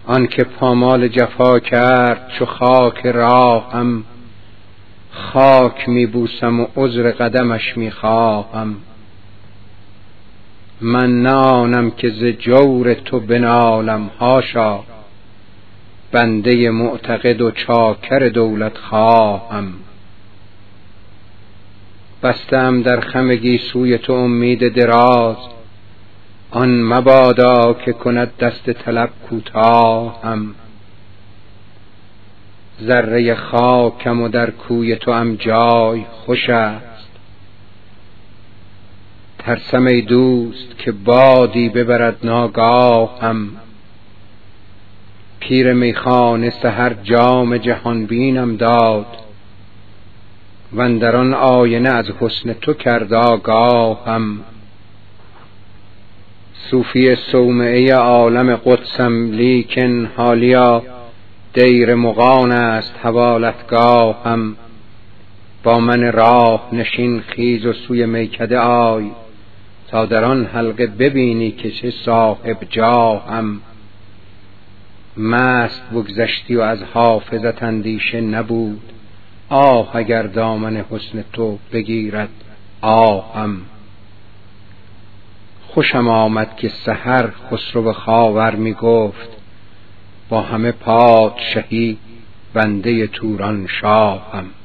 آن که پامال جفا کرد چو خاک راهم، خاک می بوسم و عذر قدمش می خواهم. من نه آنم که ز جور تو بنالم، حاشا، بنده معتقد و چاکر دولت خواهم. بستم در خم گیسوی تو امید دراز، آن مبادا که کند دست طلب کوتاهم. ذره خاکم و در کوی تو ام جای خوش است، ترسم ای دوست که بادی ببرد ناگاهم. پیر میخانه سحر جام جهان بینم داد، واندر آن آینه از حسن تو کرد آگاهم. صوفی صومعه عالم قدسم، لیکن حالیا دیر مغان است حوالتگاهم. با من راه نشین خیز و سوی میکده آی، تا در آن حلقه ببینی که چه صاحب جاهم. مست بگذشتی و از حافظت اندیشه نبود، آه اگر دامن حسن تو بگیرد آهم. خوشم آمد که سحر خسرو خاور می گفت، با همه پادشهی بنده توران شاهم.